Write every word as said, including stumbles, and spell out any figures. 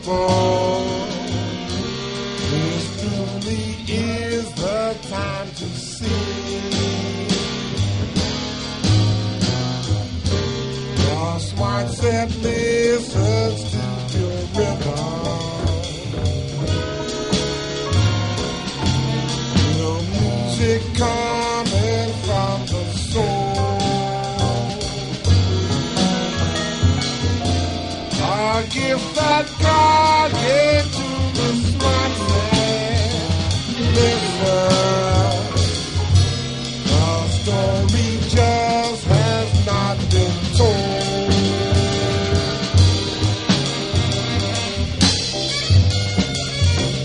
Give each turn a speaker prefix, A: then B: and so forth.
A: fall. This truly is the time to sing. Lost white said listens to your rhythm. Your music comes